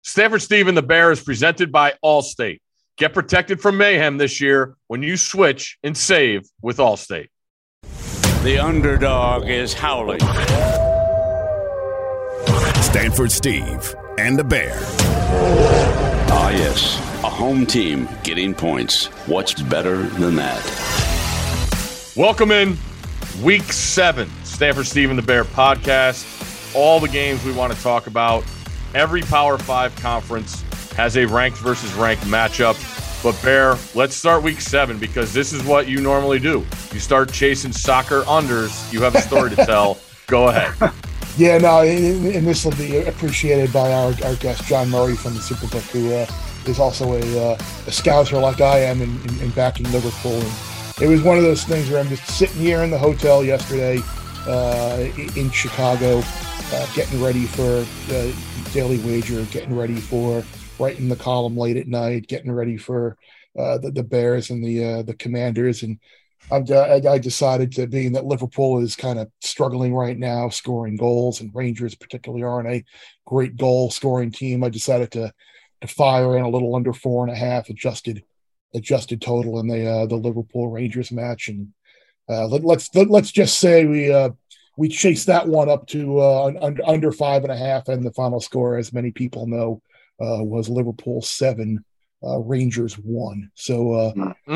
Stanford Steve and the Bear is presented by Allstate. Get protected from mayhem this year when you switch and save with Allstate. The underdog is howling. Stanford Steve and the Bear. Ah, yes. A home team getting points. What's better than that? Welcome in Week 7, Stanford Steve and the Bear podcast. All the games we want to talk about. Every Power 5 conference has a ranked versus ranked matchup. But Bear, let's start Week 7 because this is what you normally do. You start chasing soccer unders. You have a story to tell. Go ahead. Yeah, no, and this will be appreciated by our guest, John Murray from the Superbook, who is also a scouser like I am in backing Liverpool. And it was one of those things where I'm just sitting here in the hotel yesterday in Chicago, getting ready for Daily Wager, getting ready for writing the column late at night, getting ready for the Bears and the Commanders. And I decided to, being that Liverpool is kind of struggling right now, scoring goals, and Rangers particularly aren't a great goal scoring team, I decided to fire in a little under 4.5 adjusted total in the Liverpool Rangers match. And let's just say we chased that one up to under 5.5, and the final score, as many people know, was Liverpool 7, Rangers 1. So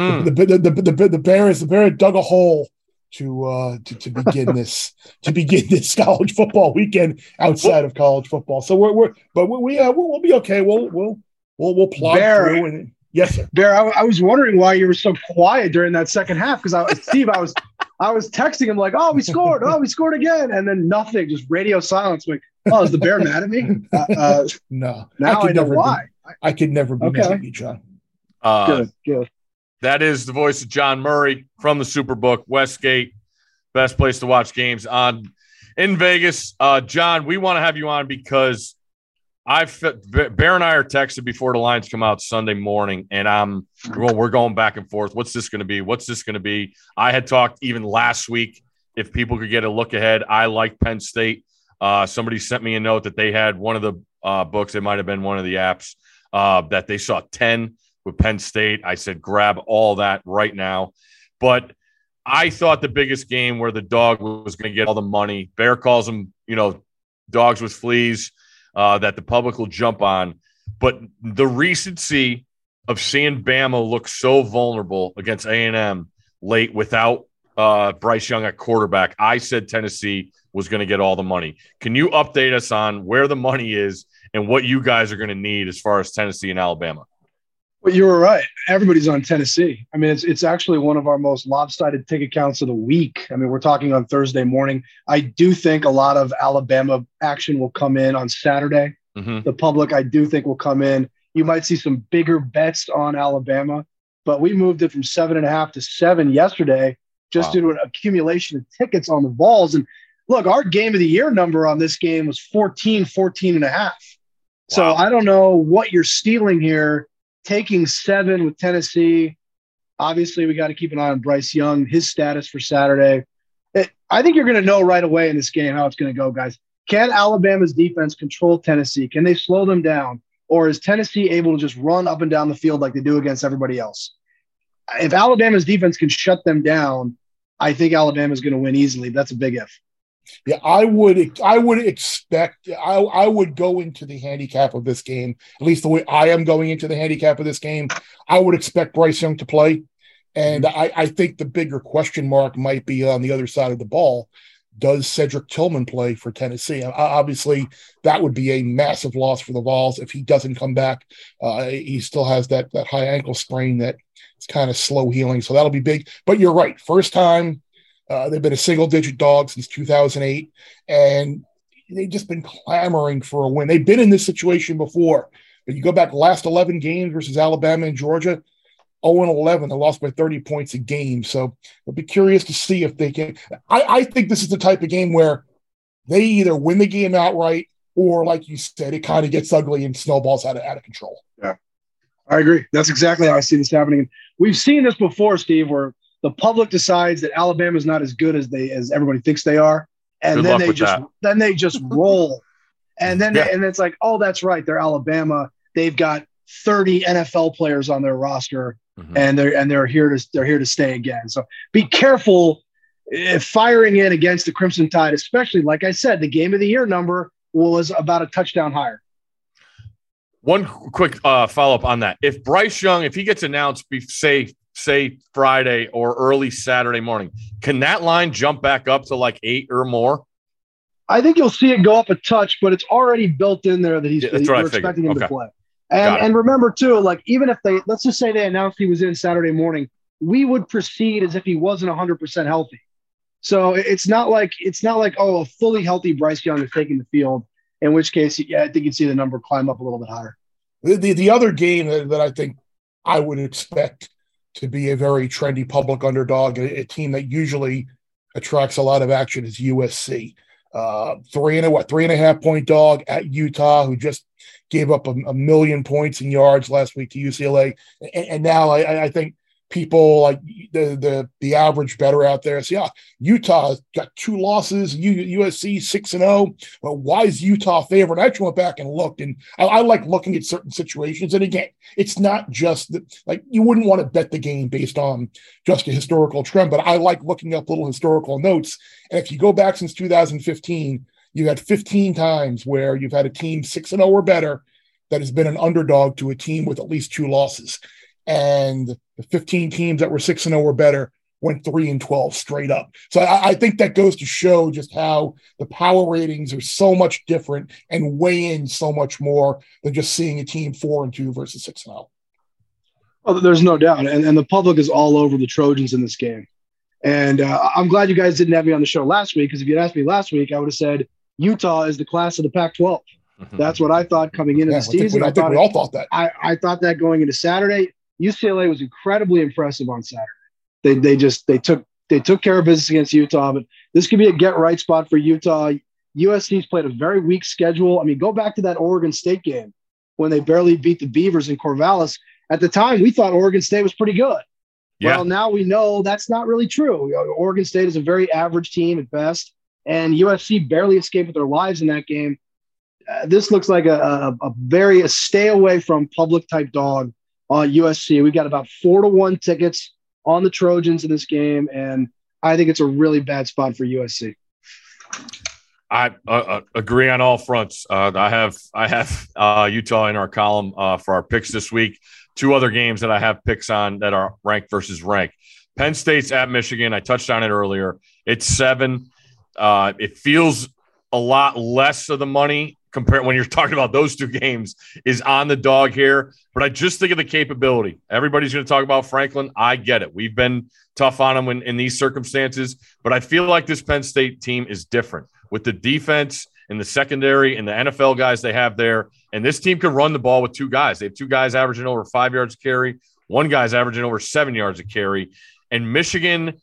the Bears dug a hole to begin this college football weekend outside of college football. So we'll be okay. We'll plod through. And yes, sir. Bear, I was wondering why you were so quiet during that second half, because I was texting him like, we scored again, and then nothing, just radio silence. Like, is the Bear mad at me? No. Now I know why. I could never be mad at you, John. Good. That is the voice of John Murray from the Superbook, Westgate. Best place to watch games in Vegas. John, we want to have you on because Bear and I are texted before the lines come out Sunday morning, and we're going back and forth. What's this going to be? What's this going to be? I had talked even last week if people could get a look ahead. I like Penn State. Somebody sent me a note that they had one of the books. It might have been one of the apps that they saw 10 with Penn State. I said, grab all that right now. But I thought the biggest game where the dog was going to get all the money, Bear calls them, dogs with fleas, that the public will jump on. But the recency of seeing Bama look so vulnerable against A&M late without Bryce Young at quarterback, I said Tennessee was going to get all the money. Can you update us on where the money is and what you guys are going to need as far as Tennessee and Alabama? Well, you were right. Everybody's on Tennessee. I mean, it's actually one of our most lopsided ticket counts of the week. I mean, we're talking on Thursday morning. I do think a lot of Alabama action will come in on Saturday. Mm-hmm. The public, I do think, will come in. You might see some bigger bets on Alabama, but we moved it from 7.5 to 7 yesterday just due to an accumulation of tickets on the Vols. And look, our game of the year number on this game was 14.5. Wow. So I don't know what you're stealing here. Taking 7 with Tennessee. Obviously, we got to keep an eye on Bryce Young, his status for Saturday. I think you're going to know right away in this game how it's going to go, guys. Can Alabama's defense control Tennessee? Can they slow them down? Or is Tennessee able to just run up and down the field like they do against everybody else? If Alabama's defense can shut them down, I think Alabama's going to win easily. That's a big if. Yeah, I would expect I would go into the handicap of this game, at least the way I am going into the handicap of this game. I would expect Bryce Young to play. And I think the bigger question mark might be on the other side of the ball. Does Cedric Tillman play for Tennessee? Obviously, that would be a massive loss for the Vols if he doesn't come back. He still has that high ankle sprain that it's kind of slow healing. So that'll be big. But you're right. First time. They've been a single-digit dog since 2008, and they've just been clamoring for a win. They've been in this situation before. If you go back the last 11 games versus Alabama and Georgia, 0-11, they lost by 30 points a game. So I'll be curious to see if they can. I think this is the type of game where they either win the game outright or, like you said, it kind of gets ugly and snowballs out of control. Yeah, I agree. That's exactly how I see this happening. We've seen this before, Steve, where the public decides that Alabama's not as good as everybody thinks they are, and then they just roll. And then and it's like, oh, that's right, they're Alabama. They've got 30 NFL players on their roster, and they're here to stay again. So be careful firing in against the Crimson Tide, especially, like I said, the game of the year number was about a touchdown higher. One quick follow-up on that. If Bryce Young, if he gets announced, say Friday or early Saturday morning, can that line jump back up to like 8 or more? I think you'll see it go up a touch, but it's already built in there that we're expecting him to play. And remember, too, like even if let's just say they announced he was in Saturday morning, we would proceed as if he wasn't 100% healthy. So it's not like, oh, a fully healthy Bryce Young is taking the field, in which case, I think you'd see the number climb up a little bit higher. The other game that I think I would expect to be a very trendy public underdog, a team that usually attracts a lot of action, is USC. 3.5 point dog at Utah, who just gave up a million points in yards last week to UCLA. And now I think people like the average better out there say, Utah got 2 losses, USC 6-0. Well, why is Utah favored? I actually went back and looked, and I like looking at certain situations. And again, it's not just like you wouldn't want to bet the game based on just a historical trend, but I like looking up little historical notes. And if you go back since 2015, you had 15 times where you've had a team 6-0 or better that has been an underdog to a team with at least 2 losses. And the 15 teams that were 6-0 or better went 3-12 straight up. So I think that goes to show just how the power ratings are so much different and weigh in so much more than just seeing a team 4-2 versus 6-0. Oh, there's no doubt. And the public is all over the Trojans in this game. And I'm glad you guys didn't have me on the show last week, because if you'd asked me last week, I would have said Utah is the class of the Pac-12. That's what I thought coming into the season. I think we all thought that. I thought that going into Saturday. UCLA was incredibly impressive on Saturday. They took care of business against Utah, but this could be a get right spot for Utah. USC's played a very weak schedule. I mean, go back to that Oregon State game when they barely beat the Beavers in Corvallis. At the time, we thought Oregon State was pretty good. Yeah. Well, now we know that's not really true. Oregon State is a very average team at best, and USC barely escaped with their lives in that game. This looks like a stay away from public type dog on USC. We've got about 4-1 tickets on the Trojans in this game, and I think it's a really bad spot for USC. I agree on all fronts. I have Utah in our column for our picks this week. 2 other games that I have picks on that are ranked versus ranked. Penn State's at Michigan. I touched on it earlier. It's 7. It feels a lot less of the money compared when you're talking about those 2 games is on the dog here. But I just think of the capability. Everybody's going to talk about Franklin. I get it. We've been tough on him in these circumstances. But I feel like this Penn State team is different with the defense and the secondary and the NFL guys they have there. And this team can run the ball with 2 guys. They have 2 guys averaging over 5 yards a carry. 1 guy's averaging over 7 yards a carry. And Michigan,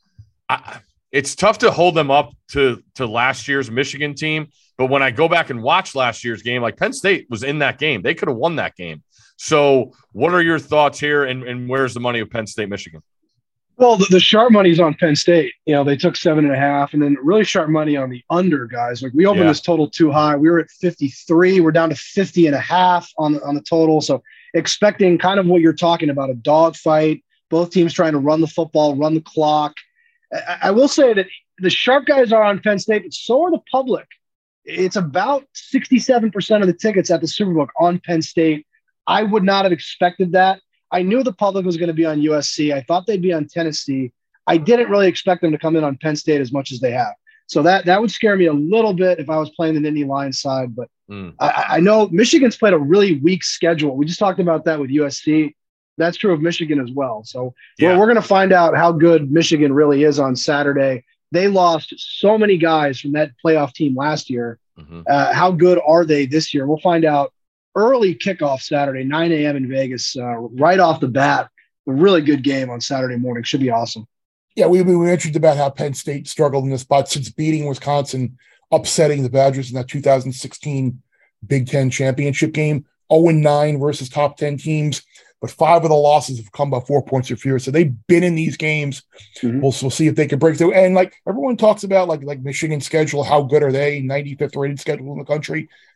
it's tough to hold them up to last year's Michigan team. But when I go back and watch last year's game, like Penn State was in that game. They could have won that game. So what are your thoughts here, and where's the money of Penn State, Michigan? Well, the sharp money's on Penn State. They took 7.5, and then really sharp money on the under, guys. Like we opened this total too high. We were at 53. We're down to 50.5 on the total. So expecting kind of what you're talking about, a dogfight, both teams trying to run the football, run the clock. I will say that the sharp guys are on Penn State, but so are the public. It's about 67% of the tickets at the Superbook on Penn State. I would not have expected that. I knew the public was going to be on USC. I thought they'd be on Tennessee. I didn't really expect them to come in on Penn State as much as they have. So that would scare me a little bit if I was playing the Nittany Lions side. But I know Michigan's played a really weak schedule. We just talked about that with USC. That's true of Michigan as well. So we're going to find out how good Michigan really is on Saturday. They lost so many guys from that playoff team last year. How good are they this year? We'll find out early kickoff Saturday, 9 a.m. in Vegas, right off the bat. A really good game on Saturday morning. Should be awesome. Yeah, we mentioned about how Penn State struggled in this spot since beating Wisconsin, upsetting the Badgers in that 2016 Big Ten championship game. 0-9 versus top 10 teams, but 5 of the losses have come by 4 points or fewer. So they've been in these games. We'll see if they can break through. And like everyone talks about like Michigan's schedule, how good are they? 95th rated schedule in the country.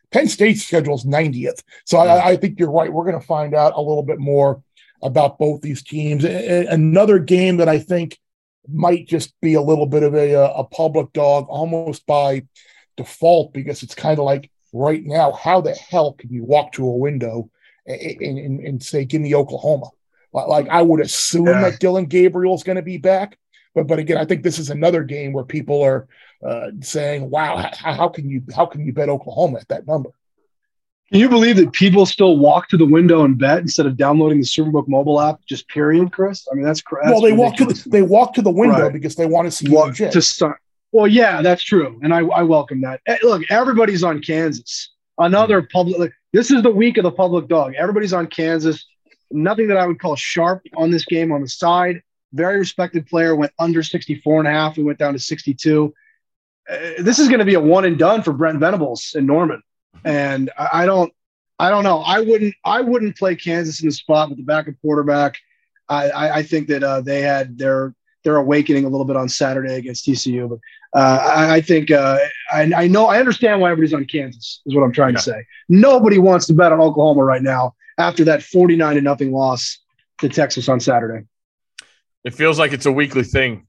Penn State's schedule is 90th. So I think you're right. We're going to find out a little bit more about both these teams. Another game that I think might just be a little bit of a public dog almost by default, because it's kind of like right now, how the hell can you walk to a window and say, give me Oklahoma? Like I would assume that Dylan Gabriel's going to be back. But again, I think this is another game where people are saying, wow, how can you bet Oklahoma at that number? Can you believe that people still walk to the window and bet instead of downloading the Superbook mobile app? Just period, Chris. I mean, that's correct. Well, they walk to the window because they want to see legit. To start. Well, yeah, that's true, and I welcome that. Look, everybody's on Kansas. Another public. This is the week of the public dog. Everybody's on Kansas. Nothing that I would call sharp on this game on the side. Very respected player went under 64.5. We went down to 62. This is going to be a one and done for Brent Venables in Norman. And I don't know. I wouldn't play Kansas in the spot with the backup quarterback. I think that they had their awakening a little bit on Saturday against TCU. But I think I understand why everybody's on Kansas is what I'm trying to say. Nobody wants to bet on Oklahoma right now after that 49-0 loss to Texas on Saturday. It feels like it's a weekly thing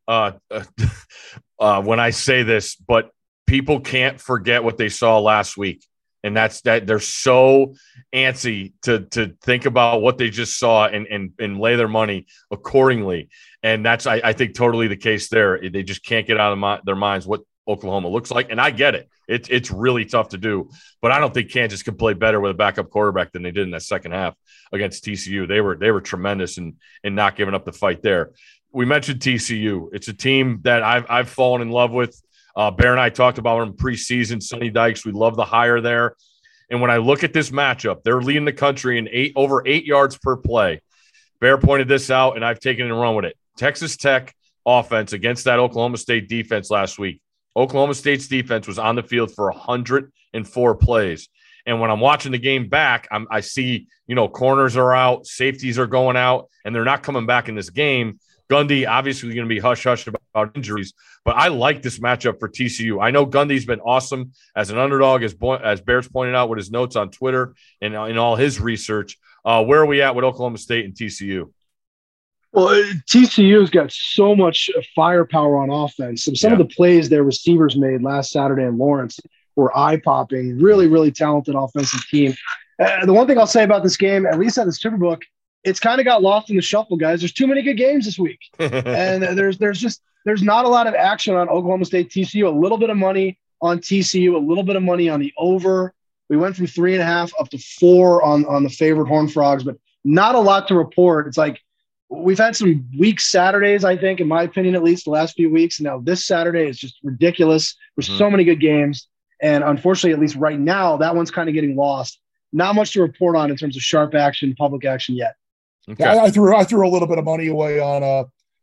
when I say this, but people can't forget what they saw last week. And that's that they're so antsy to think about what they just saw and lay their money accordingly. And that's, I think, totally the case there. They just can't get out of their minds what Oklahoma looks like. And I get it. It's really tough to do. But I don't think Kansas can play better with a backup quarterback than they did in that second half against TCU. They were tremendous in not giving up the fight there. We mentioned TCU. It's a team that I've fallen in love with. Bear and I talked about them in preseason. Sonny Dykes, we love the hire there. And when I look at this matchup, they're leading the country in over 8 yards per play. Bear pointed this out, and I've taken it and run with it. Texas Tech offense against that Oklahoma State defense last week. Oklahoma State's defense was on the field for 104 plays. And when I'm watching the game back, I see, corners are out, safeties are going out, and they're not coming back in this game. Gundy obviously going to be hush-hush about injuries, but I like this matchup for TCU. I know Gundy's been awesome as an underdog, as Bears pointed out with his notes on Twitter and in all his research. Where are we at with Oklahoma State and TCU? Well, TCU's got so much firepower on offense. Some of the plays their receivers made last Saturday in Lawrence were eye-popping. Really, really talented offensive team. The one thing I'll say about this game, at least at the Superbook, it's kind of got lost in the shuffle, guys. There's too many good games this week. And there's not a lot of action on Oklahoma State TCU. A little bit of money on TCU, a little bit of money on the over. We went from 3.5 up to 4 on the favorite Horned Frogs, but not a lot to report. It's like we've had some weak Saturdays, I think, in my opinion, at least the last few weeks. And now this Saturday is just ridiculous. There's so many good games. And unfortunately, at least right now, that one's kind of getting lost. Not much to report on in terms of sharp action, public action yet. Okay. I threw a little bit of money away on a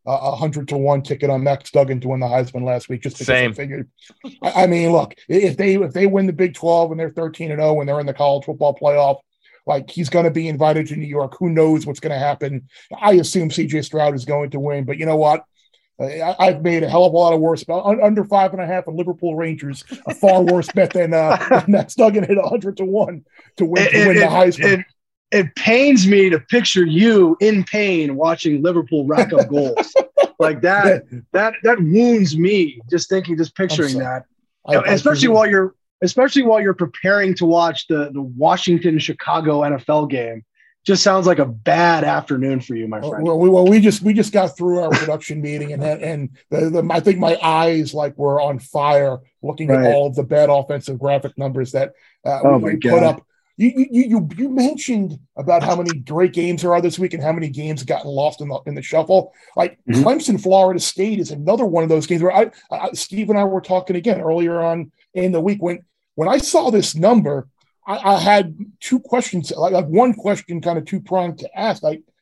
100-1 ticket on Max Duggan to win the Heisman last week. Just because I figured. I mean, look, if they win the Big 12 and they're 13-0 and they're in the college football playoff, like he's going to be invited to New York. Who knows what's going to happen? I assume C.J. Stroud is going to win, but you know what? I've made a hell of a lot of worse about under 5.5 and Liverpool Rangers. A far worse bet than Max Duggan hit 100-1 to win the Heisman. It pains me to picture you in pain watching Liverpool rack up goals like that. That wounds me just picturing that. Especially while you're preparing to watch the Washington-Chicago NFL game. Just sounds like a bad afternoon for you, my friend. Well, we just got through our production meeting, and I think my eyes were on fire looking at all of the bad offensive graphic numbers that we put up. You mentioned about how many great games there are this week and how many games gotten lost in the shuffle. Clemson, Florida State is another one of those games where Steve and I were talking again earlier on in the week when I saw this number. I had two questions, like one question, kind of two-pronged to ask.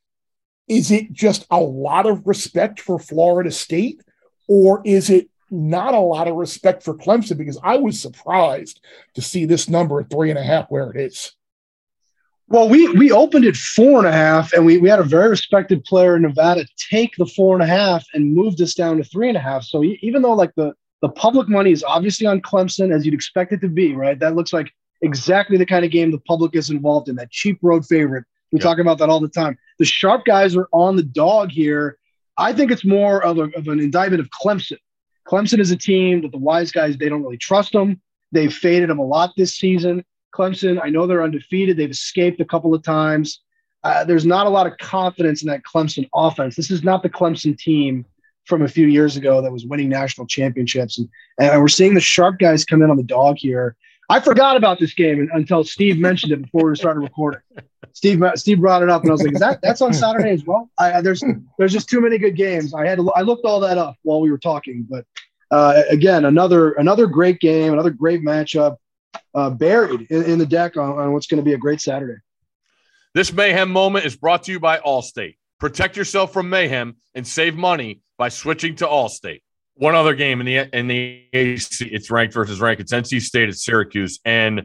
Is it just a lot of respect for Florida State, or is it not a lot of respect for Clemson? Because I was surprised to see this number at 3.5 where it is. Well, we opened at 4.5, and we had a very respected player in Nevada take the 4.5 and moved us down to 3.5. So even though the public money is obviously on Clemson, as you'd expect it to be, right? That looks like exactly the kind of game the public is involved in, that cheap road favorite. We talk about that all the time. The sharp guys are on the dog here. I think it's more of an indictment of Clemson. Clemson is a team that the wise guys, they don't really trust them. They've faded them a lot this season. Clemson, I know they're undefeated. They've escaped a couple of times. There's not a lot of confidence in that Clemson offense. This is not the Clemson team from a few years ago that was winning national championships. And we're seeing the sharp guys come in on the dog here. I forgot about this game until Steve mentioned it before we started recording. Steve brought it up, and I was like, that's on Saturday as well? There's just too many good games. I looked all that up while we were talking. But, again, another great game, another great matchup buried in the deck on what's going to be a great Saturday. This Mayhem moment is brought to you by Allstate. Protect yourself from mayhem and save money by switching to Allstate. One other game in the AC, it's ranked versus ranked. It's NC State at Syracuse, and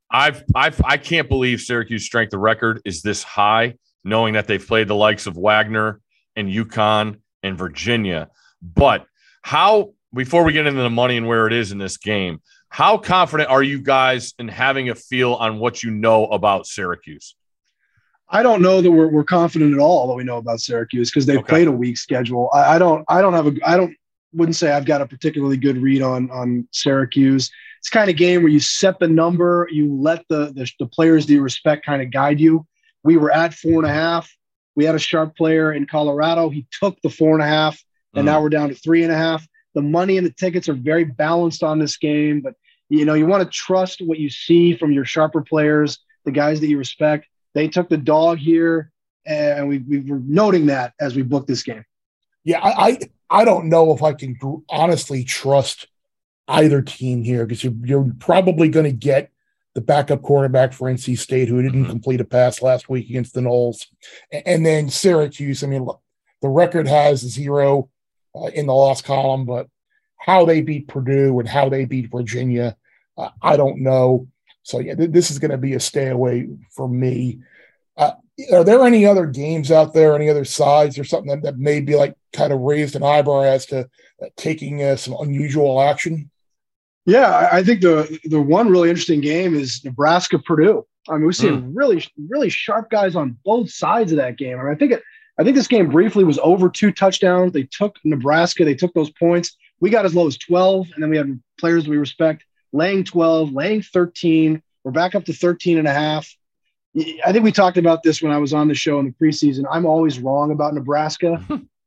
I can't believe Syracuse strength of record is this high, knowing that they've played the likes of Wagner and UConn and Virginia. But before we get into the money and where it is in this game, how confident are you guys in having a feel on what you know about Syracuse? I don't know that we're confident at all that we know about Syracuse because they've played a weak schedule. I wouldn't say I've got a particularly good read on Syracuse. It's kind of game where you set the number, you let the players that you respect kind of guide you. We were at 4.5. We had a sharp player in Colorado. He took the 4.5, and now we're down to 3.5. The money and the tickets are very balanced on this game, but you want to trust what you see from your sharper players, the guys that you respect. They took the dog here, and we were noting that as we booked this game. Yeah, I don't know if I can honestly trust either team here because you're probably going to get the backup quarterback for NC State who didn't complete a pass last week against the Noles. And then Syracuse, I mean, look, the record has 0 in the loss column, but how they beat Purdue and how they beat Virginia, I don't know. So, yeah, this is going to be a stay away for me. Are there any other games out there, any other sides or something that may be like kind of raised an eyebrow as to taking some unusual action? Yeah, I think the one really interesting game is Nebraska-Purdue. I mean, we've seen really, really sharp guys on both sides of that game. I mean, I think this game briefly was over 2 touchdowns. They took Nebraska. They took those points. We got as low as 12, and then we had players we respect laying 12, laying 13. We're back up to 13.5. I think we talked about this when I was on the show in the preseason. I'm always wrong about Nebraska.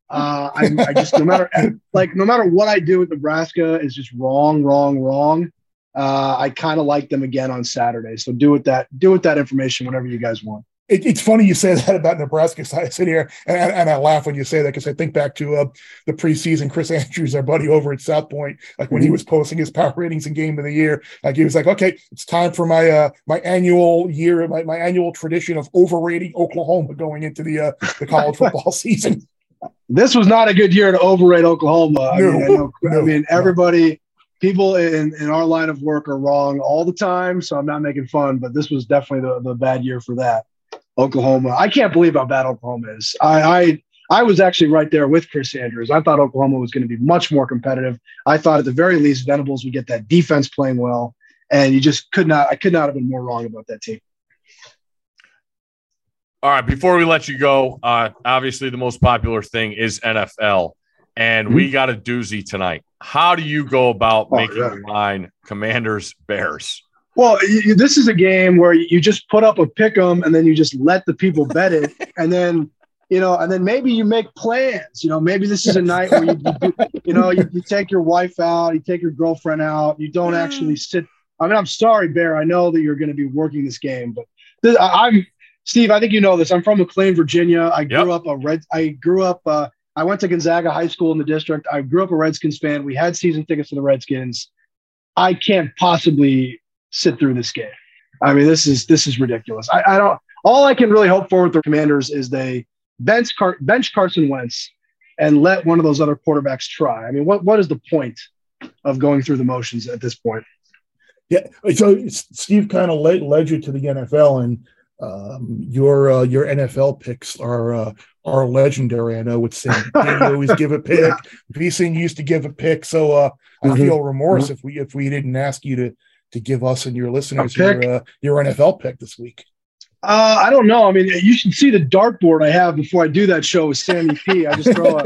I just no matter what I do with Nebraska is just wrong. I kind of like them again on Saturday. So do with that information whatever you guys want. It's funny you say that about Nebraska. So I sit here and I laugh when you say that because I think back to the preseason. Chris Andrews, our buddy over at South Point, like when he was posting his power ratings and game of the year, like he was like, "Okay, it's time for my annual tradition of overrating Oklahoma going into the college football season." This was not a good year to overrate Oklahoma. Everybody, people in our line of work are wrong all the time, so I'm not making fun. But this was definitely the bad year for that. Oklahoma. I can't believe how bad Oklahoma is. I was actually right there with Chris Andrews. I thought Oklahoma was going to be much more competitive. I thought at the very least Venables would get that defense playing well, and I could not have been more wrong about that team. All right, before we let you go, obviously the most popular thing is NFL, and we got a doozy tonight. How do you go about making the line Commanders-Bears? Well, this is a game where you just put up a pick 'em and then you just let the people bet it. And then, and then maybe you make plans, maybe this is a night where you take your wife out, you take your girlfriend out, you don't actually sit. I mean, I'm sorry, Bear. I know that you're going to be working this game, but Steve, I think you know this. I'm from McLean, Virginia. I went to Gonzaga High School in the district. I grew up a Redskins fan. We had season tickets to the Redskins. I can't possibly sit through this game. I mean, this is ridiculous. I don't. All I can really hope for with the Commanders is they bench Carson Wentz and let one of those other quarterbacks try. I mean, what is the point of going through the motions at this point? Yeah. So Steve kind of led you to the NFL, and your NFL picks are legendary. I know with Sam, you always give a pick. VSiN used to give a pick, so I feel remorse if we didn't ask you give us and your listeners your NFL pick this week? I don't know. I mean, you should see the dartboard I have before I do that show with Sammy P. I just throw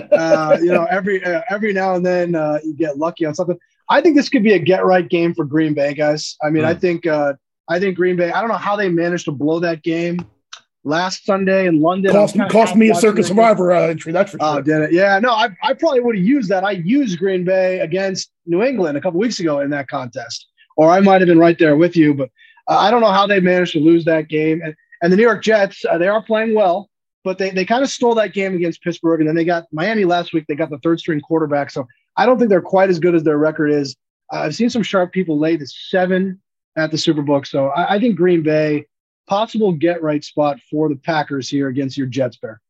every now and then you get lucky on something. I think this could be a get right game for Green Bay, guys. I mean, I think Green Bay. I don't know how they managed to blow that game last Sunday in London. Cost me a Circus Survivor entry. That's for sure. Oh, did it? Yeah. No, I probably would have used that. I used Green Bay against New England a couple weeks ago in that contest, or I might have been right there with you, but. I don't know how they managed to lose that game. And the New York Jets, they are playing well, but they kind of stole that game against Pittsburgh. And then they got Miami last week. They got the third-string quarterback. So I don't think they're quite as good as their record is. I've seen some sharp people lay the 7 at the Superbook. So I think Green Bay, possible get-right spot for the Packers here against your Jets, Bear.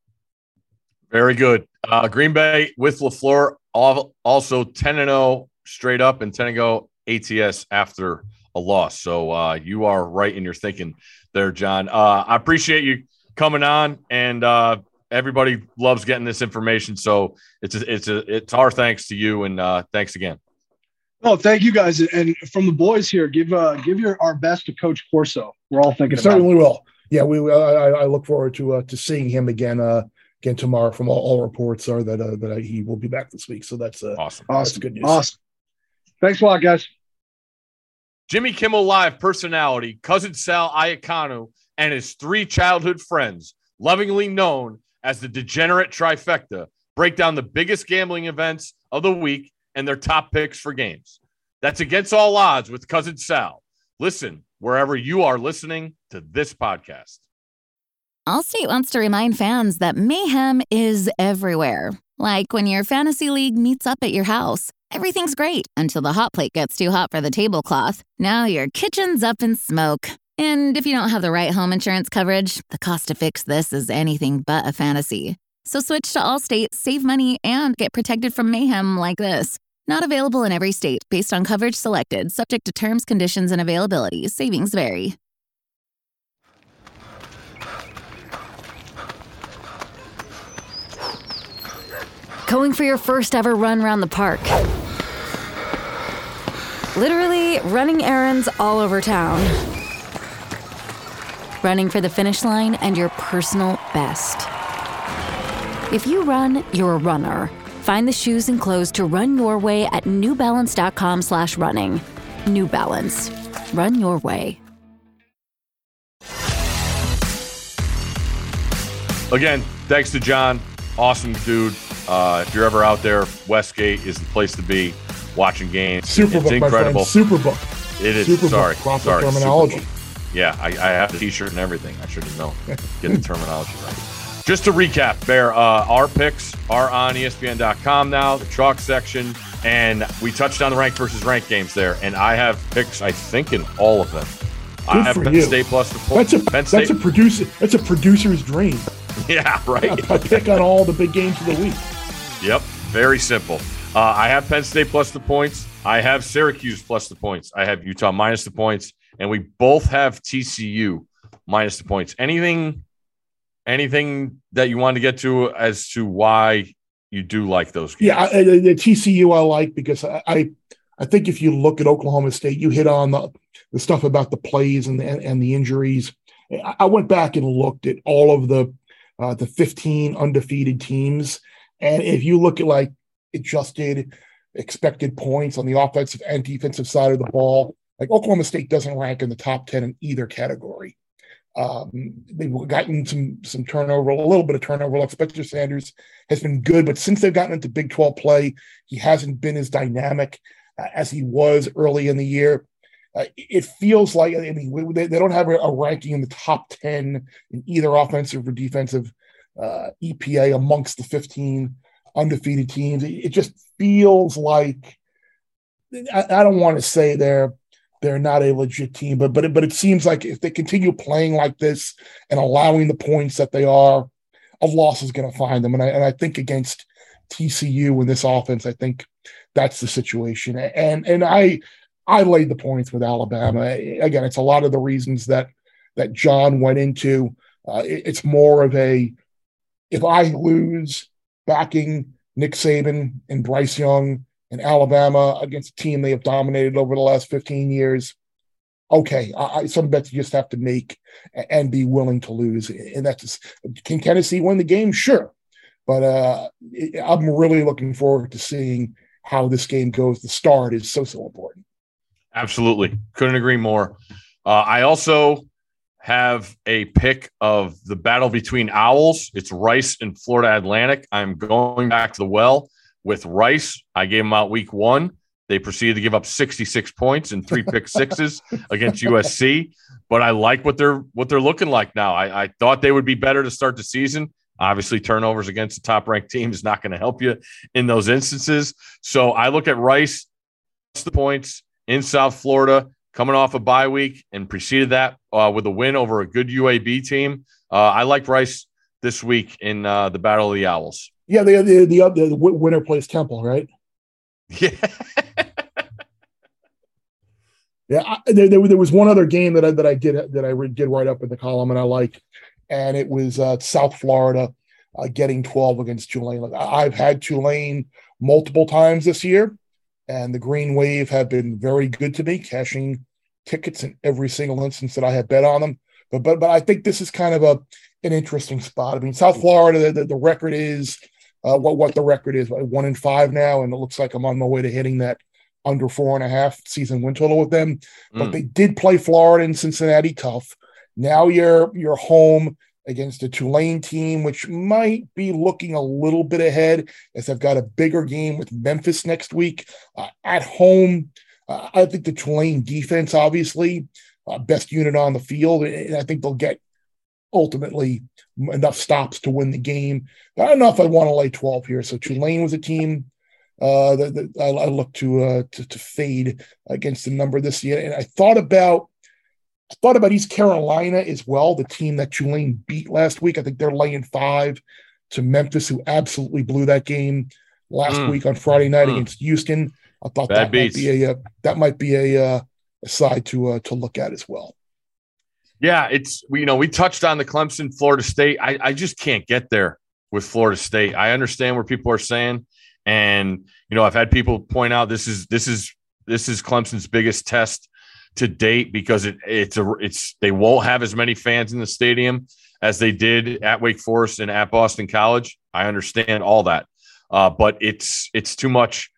Very good. Green Bay with LaFleur, also 10-0 straight up and 10-0 ATS after a loss. So you are right in your thinking there, John. I appreciate you coming on, and everybody loves getting this information. So it's our thanks to you, and thanks again. Oh, thank you guys, and from the boys here, give our best to Coach Corso. We're all thinking. Certainly will. Yeah, I look forward to seeing him again tomorrow. From all reports are that he will be back this week. So that's awesome. That's good news. Awesome. Thanks a lot, guys. Jimmy Kimmel Live personality, Cousin Sal Iaconu, and his 3 childhood friends, lovingly known as the Degenerate Trifecta, break down the biggest gambling events of the week and their top picks for games. That's Against All Odds with Cousin Sal. Listen wherever you are listening to this podcast. Allstate wants to remind fans that mayhem is everywhere. Like when your fantasy league meets up at your house. Everything's great until the hot plate gets too hot for the tablecloth. Now your kitchen's up in smoke. And if you don't have the right home insurance coverage, the cost to fix this is anything but a fantasy. So switch to Allstate, save money, and get protected from mayhem like this. Not available in every state based on coverage selected, subject to terms, conditions, and availability. Savings vary. Going for your first ever run around the park. Literally running errands all over town. Running for the finish line and your personal best. If you run, you're a runner. Find the shoes and clothes to run your way at newbalance.com/running. New Balance. Run your way. Again, thanks to John. Awesome dude. If you're ever out there, Westgate is the place to be watching games. Superbook, it's incredible. My friend. Superbook. It is. Superbook. Sorry. Terminology. Superbook. Yeah, I have the t-shirt and everything. I should have known. Get the terminology right. Just to recap, Bear, our picks are on ESPN.com now, the chalk section, and we touched on the ranked versus ranked games there, and I have picks, I think, in all of them. Good I have Penn State plus the points. That's a producer's dream. Yeah, right. I pick on all the big games of the week. Yep, very simple. I have Penn State plus the points. I have Syracuse plus the points. I have Utah minus the points, and we both have TCU minus the points. Anything that you wanted to get to as to why you do like those games? Yeah, the TCU I like because I think if you look at Oklahoma State, you hit on the stuff about the plays and the injuries. I went back and looked at all of the 15 undefeated teams, and if you look at like adjusted expected points on the offensive and defensive side of the ball, like Oklahoma State doesn't rank in the top 10 in either category. They've gotten some turnover, a little bit of turnover. Like Spencer Sanders has been good, but since they've gotten into Big 12 play, he hasn't been as dynamic as he was early in the year. It feels like, I mean, they don't have a ranking in the top 10 in either offensive or defensive EPA amongst the 15 undefeated teams. It just feels like, I don't want to say they're not a legit team, but it seems like if they continue playing like this and allowing the points that they are, a loss is going to find them. And I think against TCU in this offense, I think that's the situation. And I laid the points with Alabama. Again, it's a lot of the reasons that John went into. It's more of if I lose backing Nick Saban and Bryce Young and Alabama against a team they have dominated over the last 15 years. Okay, some bets you just have to make and be willing to lose. And that's just, can Tennessee win the game? Sure. But I'm really looking forward to seeing how this game goes. The start is so important. Absolutely. Couldn't agree more. I also have a pick of the battle between Owls. It's Rice and Florida Atlantic. I'm going back to the well with Rice. I gave them out week 1. They proceeded to give up 66 points and 3 pick sixes against USC. But I like what they're looking like now. I thought they would be better to start the season. Obviously, turnovers against the top-ranked team is not going to help you in those instances. So I look at Rice, the points in South Florida, coming off a bye week, and preceded that with a win over a good UAB team. I like Rice this week in the Battle of the Owls. Yeah, the winner plays Temple, right? Yeah. Yeah, there was one other game that I did write up in the column, and I liked, and it was South Florida getting 12 against Tulane. I've had Tulane multiple times this year, and the Green Wave have been very good to me, cashing tickets in every single instance that I have bet on them. But I think this is kind of an interesting spot. I mean, South Florida, the record is what the record is, 1-5 now, and it looks like I'm on my way to hitting that under 4.5 season win total with them. But they did play Florida and Cincinnati tough. Now you're home against a Tulane team, which might be looking a little bit ahead as they've got a bigger game with Memphis next week at home. I think the Tulane defense, obviously, best unit on the field, and I think they'll get ultimately enough stops to win the game. I don't know if I want to lay 12 here. So Tulane was a team that I look to fade against the number this year. And I thought about East Carolina as well, the team that Tulane beat last week. I think they're laying 5 to Memphis, who absolutely blew that game last week on Friday night against Houston. I thought that might be a side to look at as well. Yeah, it's we touched on the Clemson, Florida State. I just can't get there with Florida State. I understand what people are saying, and I've had people point out this is Clemson's biggest test to date because they won't have as many fans in the stadium as they did at Wake Forest and at Boston College. I understand all that, but it's too much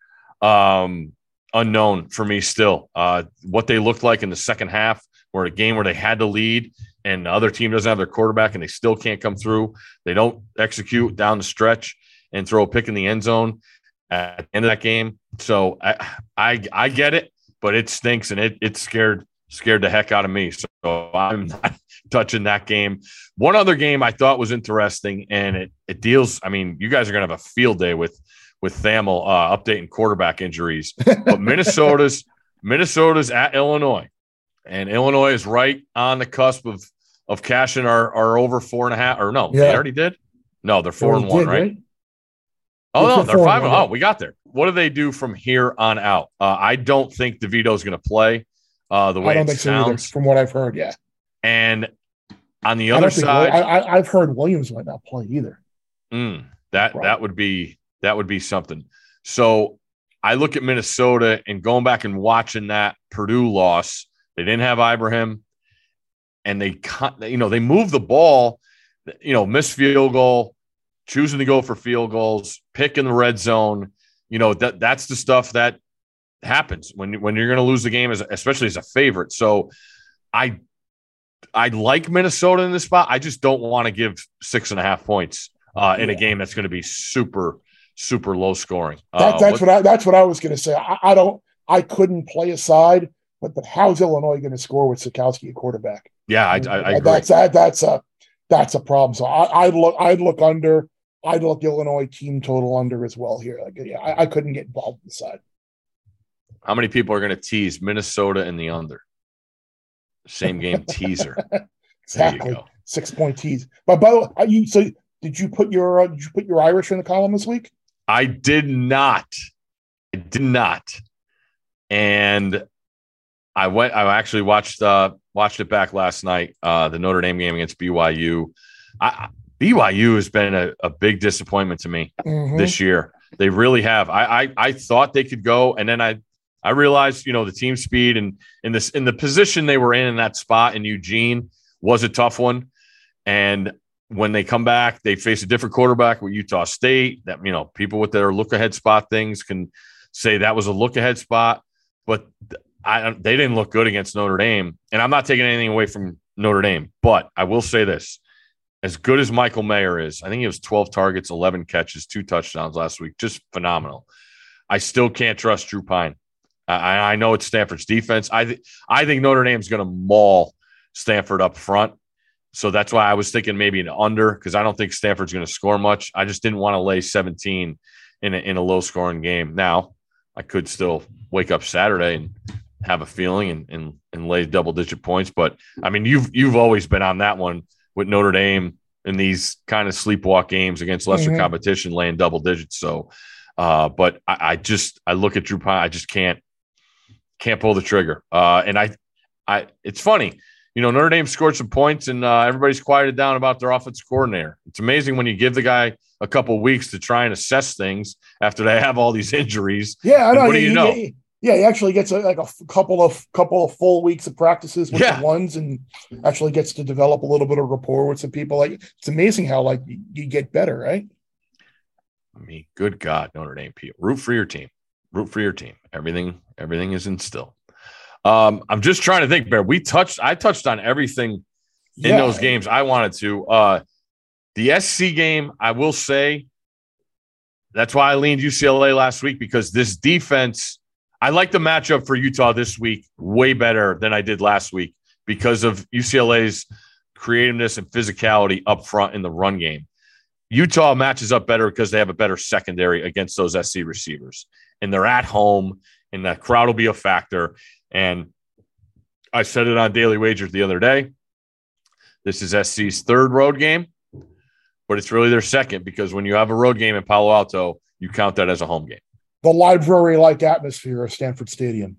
unknown for me still. What they looked like in the second half, or a game where they had to lead and the other team doesn't have their quarterback and they still can't come through. They don't execute down the stretch and throw a pick in the end zone at the end of that game. So I get it, but it stinks and it scared the heck out of me. So I'm not touching that game. One other game I thought was interesting, and it deals, you guys are going to have a field day with Thamel updating quarterback injuries, but Minnesota's at Illinois. And Illinois is right on the cusp of cashing our over 4.5. Or no, They already did? No, they're 4-1, right? Oh, no, they're 5. Oh, we got there. What do they do from here on out? I don't think DeVito's going to play the way it sounds. So from what I've heard, yeah. And on the other side, I've heard Williams might not play either. That would be something. So I look at Minnesota and going back and watching that Purdue loss. They didn't have Ibrahim, and they moved the ball, missed field goal, choosing to go for field goals, pick in the red zone. That's the stuff that happens when you're going to lose the game, especially as a favorite. So I like Minnesota in this spot. I just don't want to give 6.5 points in a game that's going to be super, super low scoring. That's what I was going to say. I couldn't play a side. But how's Illinois going to score with Sikowski at quarterback? Yeah, I agree. That's a problem. So I'd look under. I'd look Illinois team total under as well here. I couldn't get involved in the side. How many people are going to tease Minnesota in the under? Same game teaser. Exactly. 6-point tease. But by the way, did you put your Irish in the column this week? I did not. And I actually watched it back last night, the Notre Dame game against BYU. BYU has been a big disappointment to me this year. They really have. I thought they could go, and then I realized, the team speed and in the position they were in that spot in Eugene was a tough one. And when they come back, they face a different quarterback with Utah State. That people with their look ahead spot things can say that was a look ahead spot, but they didn't look good against Notre Dame. And I'm not taking anything away from Notre Dame, but I will say this: as good as Michael Mayer is, I think he was 12 targets, 11 catches, 2 touchdowns last week, just phenomenal. I still can't trust Drew Pine. I know it's Stanford's defense. I think Notre Dame's going to maul Stanford up front. So that's why I was thinking maybe an under, because I don't think Stanford's going to score much. I just didn't want to lay 17 in a low-scoring game. Now, I could still wake up Saturday and have a feeling and lay double-digit points. But, I mean, you've always been on that one with Notre Dame in these kind of sleepwalk games against lesser competition, laying double digits. So, but I look at Drew Pine, I just can't pull the trigger. And it's funny. Notre Dame scored some points, and everybody's quieted down about their offensive coordinator. It's amazing when you give the guy a couple of weeks to try and assess things after they have all these injuries. Yeah, I know. What do you know? Yeah, he actually gets a couple of full weeks of practices with the ones, and actually gets to develop a little bit of rapport with some people. Like, it's amazing how you get better, right? I mean, good God, Notre Dame people, root for your team. Root for your team. Everything is instilled. I'm just trying to think, Bear. I touched on everything in those games I wanted to. The SC game, I will say, that's why I leaned UCLA last week, because this defense, I like the matchup for Utah this week way better than I did last week because of UCLA's creativeness and physicality up front in the run game. Utah matches up better because they have a better secondary against those SC receivers, and they're at home, and the crowd will be a factor. And I said it on Daily Wagers the other day. This is SC's third road game, but it's really their second, because when you have a road game in Palo Alto, you count that as a home game. The library-like atmosphere of Stanford Stadium.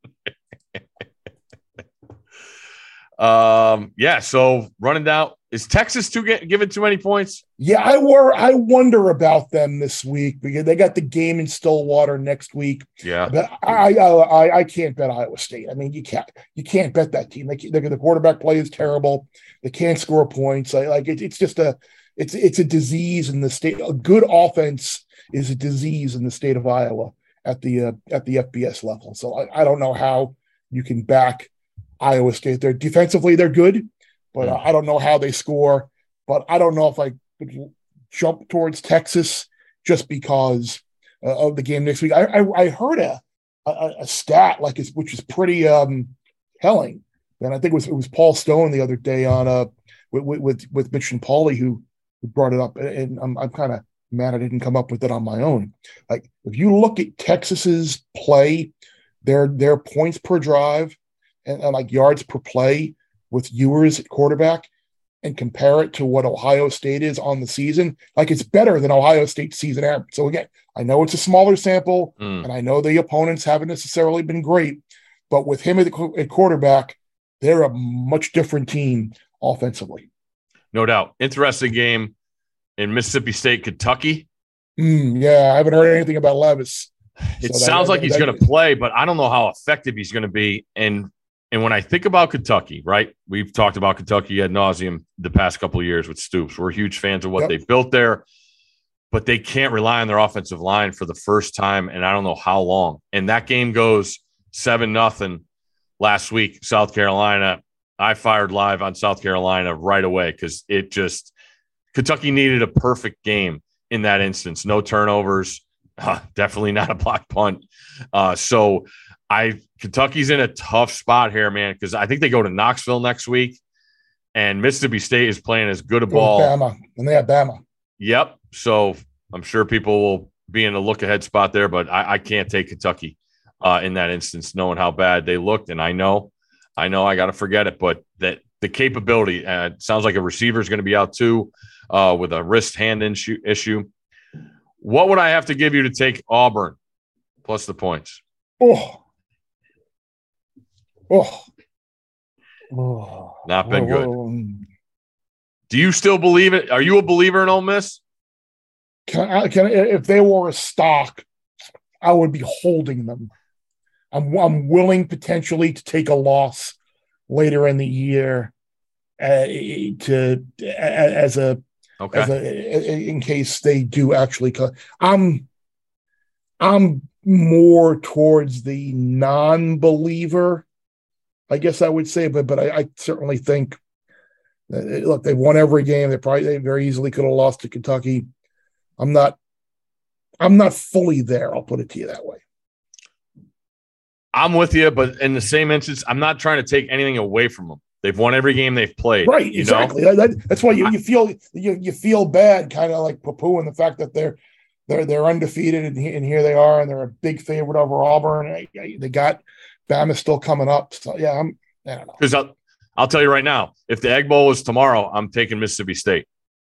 So running down, is Texas giving too many points? Yeah, I wonder about them this week, because they got the game in Stillwater next week. Yeah, but I can't bet Iowa State. I mean, you can't bet that team. The quarterback play is terrible. They can't score points. It's just it's a disease in the state. A good offense is a disease in the state of Iowa at the FBS level. So I don't know how you can back Iowa State. They're defensively, they're good, but I don't know how they score. But I don't know if I could jump towards Texas just because of the game next week. I heard a stat which is pretty telling, and I think it was Paul Stone the other day on with Mitch and Paulie who brought it up, and I'm kind of mad I didn't come up with it on my own. Like, if you look at Texas's play, their points per drive and like yards per play with Ewers at quarterback, and compare it to what Ohio State is on the season, it's better than Ohio State's season average. So again, I know it's a smaller sample, and I know the opponents haven't necessarily been great, but with him at quarterback, they're a much different team offensively. No doubt. Interesting game in Mississippi State, Kentucky. Yeah, I haven't heard anything about Levis. It sounds like he's going to play, but I don't know how effective he's going to be. And when I think about Kentucky, right, we've talked about Kentucky ad nauseum the past couple of years with Stoops. We're huge fans of what they built there, but they can't rely on their offensive line for the first time, and I don't know how long. And that game goes 7-0 last week, South Carolina. I fired live on South Carolina right away because Kentucky needed a perfect game in that instance. No turnovers, definitely not a block punt. Kentucky's in a tough spot here, man, because I think they go to Knoxville next week, and Mississippi State is playing as good a ball. Bama, and they have Bama. Yep. So I'm sure people will be in a look-ahead spot there, but I can't take Kentucky in that instance, knowing how bad they looked. And I know I got to forget it, but that the capability, sounds like a receiver is going to be out too with a wrist-hand issue. What would I have to give you to take Auburn plus the points? Not been good. Do you still believe it? Are you a believer in Ole Miss? if they were a stock, I would be holding them. I'm willing potentially to take a loss later in the year in case they do actually cut. I'm more towards the non-believer, I guess I would say, but I certainly think that, look, they've won every game. They very easily could have lost to Kentucky. I'm not fully there. I'll put it to you that way. I'm with you, but in the same instance, I'm not trying to take anything away from them. They've won every game they've played. Right, exactly. That's why you feel bad, kind of like poo-pooing the fact that they're undefeated and here they are, and they're a big favorite over Auburn. They got Bama still coming up. So yeah, I don't know. Because I'll tell you right now, if the Egg Bowl was tomorrow, I'm taking Mississippi State.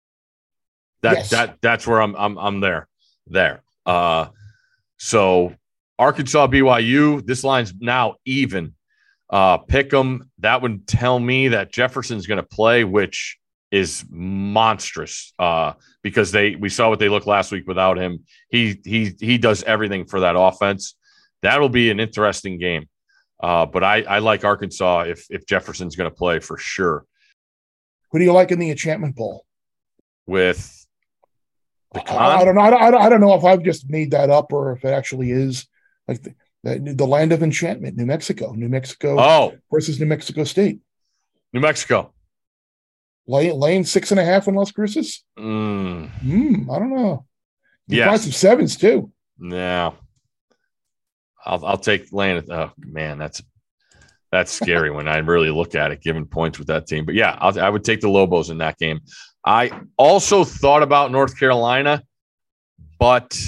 That's where I'm there. So Arkansas, BYU, this line's now even. Pick them. That would tell me that Jefferson's going to play, which is monstrous because we saw what they looked last week without him. He does everything for that offense. That'll be an interesting game. But I like Arkansas if Jefferson's going to play for sure. Who do you like in the Enchantment Bowl? With the Con? I don't know. I don't know if I've just made that up or if it actually is like the land of enchantment, New Mexico. Versus New Mexico State. New Mexico. Laying 6.5 in Las Cruces? I don't know. You find some sevens too. No. I'll take laying. Oh man, that's scary when I really look at it, giving points with that team. But yeah, I would take the Lobos in that game. I also thought about North Carolina, but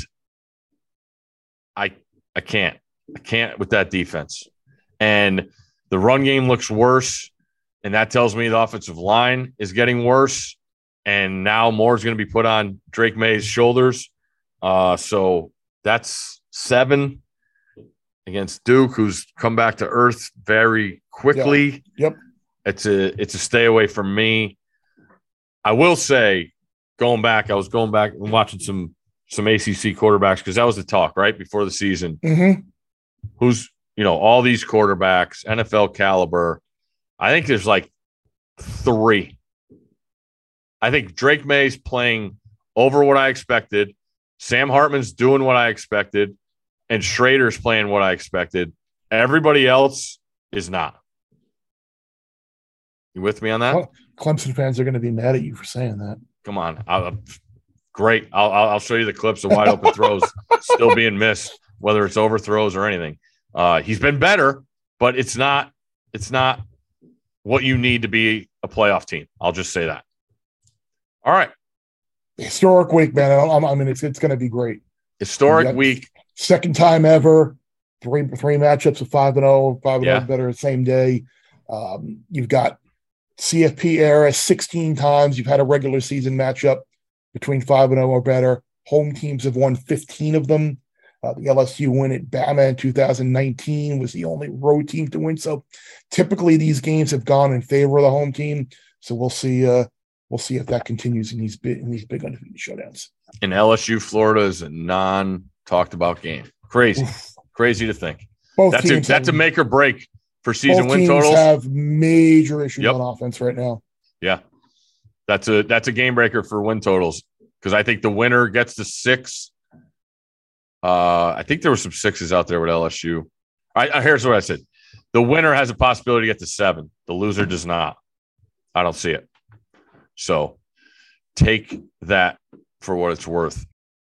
I can't with that defense. And the run game looks worse, and that tells me the offensive line is getting worse. And now more is going to be put on Drake May's shoulders. So that's 7 against Duke, who's come back to earth very quickly. Yep. It's a stay away from me. I will say, I was going back and watching some ACC quarterbacks because that was the talk right before the season. Mm-hmm. Who's, all these quarterbacks, NFL caliber. I think there's like 3. I think Drake May's playing over what I expected. Sam Hartman's doing what I expected. And Schrader's playing what I expected. Everybody else is not. You with me on that? Well, Clemson fans are going to be mad at you for saying that. Come on. Great. I'll show you the clips of wide open throws still being missed, whether it's overthrows or anything. He's been better, but it's not what you need to be a playoff team. I'll just say that. All right. Historic week, man. I mean, it's going to be great. Historic week. Second time ever. Three matchups of 5-0, 5-0 better same day. You've got CFP era 16 times. You've had a regular season matchup between 5-0 or better. Home teams have won 15 of them. The LSU win at Bama in 2019 was the only road team to win. So typically these games have gone in favor of the home team. So we'll see if that continues in these big undefeated showdowns. And LSU Florida is a non-talked about game. Crazy to think. That's a make or break for season win totals. Both teams have major issues on offense right now. Yeah, that's a game breaker for win totals because I think the winner gets to 6. I think there were some 6s out there with LSU. Here's what I said: the winner has a possibility to get to 7. The loser does not. I don't see it. So take that for what it's worth.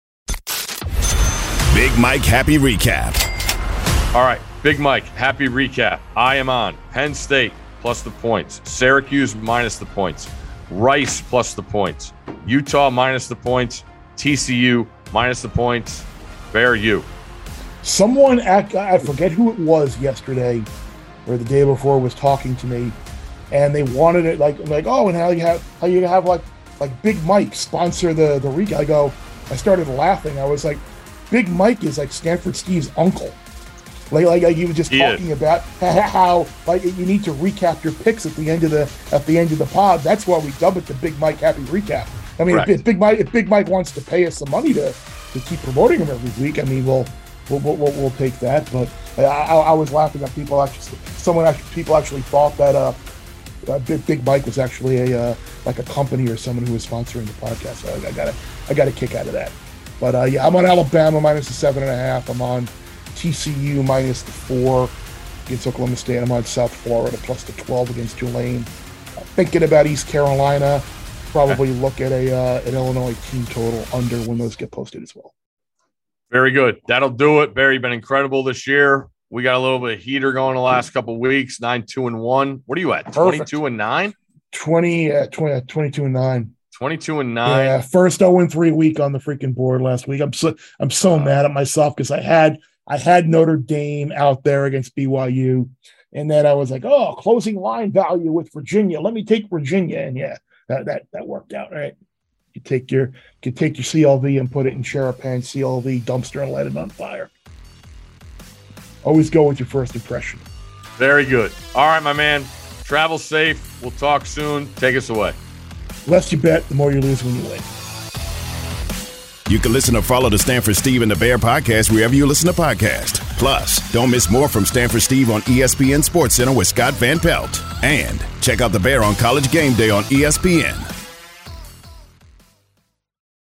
Big Mike Happy Recap. All right, Big Mike Happy Recap. I am on Penn State plus the points, Syracuse minus the points, Rice plus the points, Utah minus the points, TCU minus the points. Bear you. Someone I forget who it was yesterday or the day before was talking to me, and they wanted it like oh, and how you have like Big Mike sponsor the recap. I started laughing. I was like, Big Mike is like Stanford Steve's uncle. Like he was just talking about how like you need to recap your picks at the end of the pod. That's why we dub it the Big Mike Happy Recap. I mean, if Big Mike wants to pay us some money to keep promoting him every week, I mean, we'll take that. But I was laughing at people people actually thought that Big Mike was actually a company or someone who was sponsoring the podcast. So I got a kick out of that. But I'm on Alabama minus the 7.5. I'm on TCU minus the 4 against Oklahoma State. I'm on South Florida plus the 12 against Tulane. Thinking about East Carolina. Probably look at an Illinois team total under when those get posted as well. Very good. That'll do it. Barry, been incredible this year. We got a little bit of heater going the last couple of weeks. 9-2-1. What are you at? 22-9? 22-9. 22-9. Yeah, first 0-3 week on the freaking board last week. I'm so mad at myself because I had Notre Dame out there against BYU, and then I was like, oh, closing line value with Virginia. Let me take Virginia, and yeah, that worked out, right? You take your CLV and put it in Sherapan CLV dumpster and let it on fire. Always go with your first impression. Very good. All right, my man. Travel safe. We'll talk soon. Take us away. The less you bet, the more you lose when you win. You can listen or follow the Stanford Steve and the Bear podcast wherever you listen to podcasts. Plus, don't miss more from Stanford Steve on ESPN SportsCenter with Scott Van Pelt. And check out the Bear on College Game Day on ESPN.